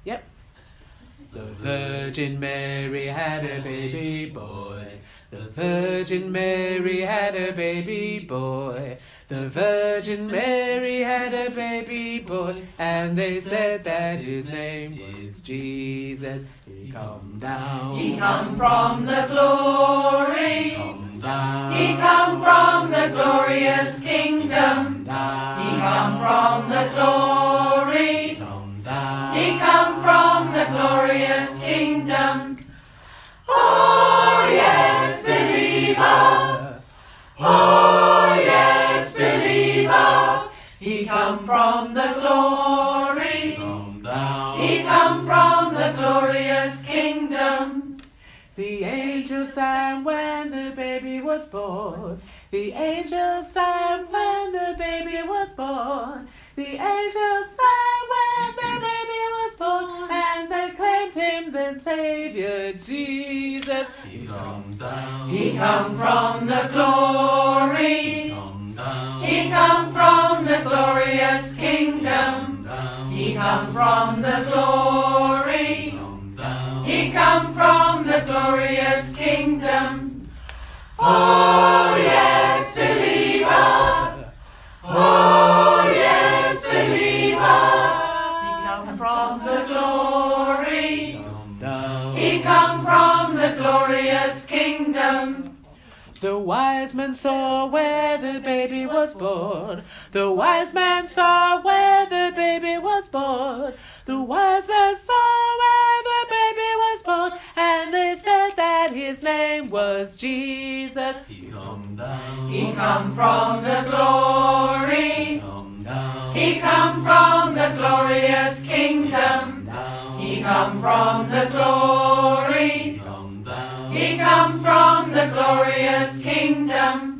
Yep. The Virgin Mary had a baby boy. The Virgin Mary had a baby boy. The Virgin Mary had a baby boy, and they said that his name was Jesus. He come down. He come from the glory. Come down. He come from the glorious kingdom. Down. He come from the glory. Come down. He come from the glorious kingdom. Oh yes, believer. Oh yes, believer. He come from the glory. Come down. He come from the glorious kingdom. The angels sang when the baby was born. The angels sang when the baby was born. The angels sang when the baby was born, and they claimed him the Savior, Jesus. He come down. He come from the glory. Come down. He come from the glorious kingdom. Down. He come from the glory. Come down. He come from the glorious kingdom. Oh yes, believer. Oh yes, believer. He come from the glory. Come down. He come from the glorious kingdom. The wise men saw where the baby was born. The wise men saw where the baby was born. The wise men saw where the baby was born, and they said that his name was Jesus. He come down. He come from the glory. Come down. He come from the glorious kingdom. Down. He come from the glory. Come down. He come from the glorious kingdom.